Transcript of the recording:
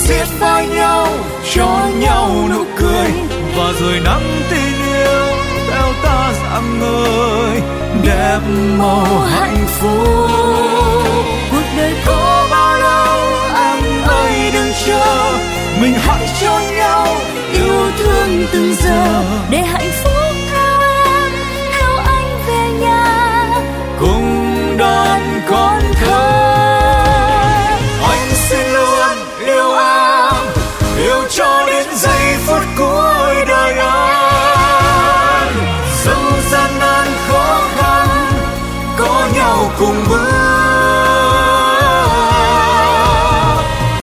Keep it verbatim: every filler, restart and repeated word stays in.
siết vai nhau, cho nhau nụ cười, và rồi nắng tình yêu theo ta rạng ngời, đẹp màu hạnh phúc. Cuộc đời có bao lâu anh ơi đừng chờ, mình hãy cho nhau yêu thương từng giờ, để hạnh phúc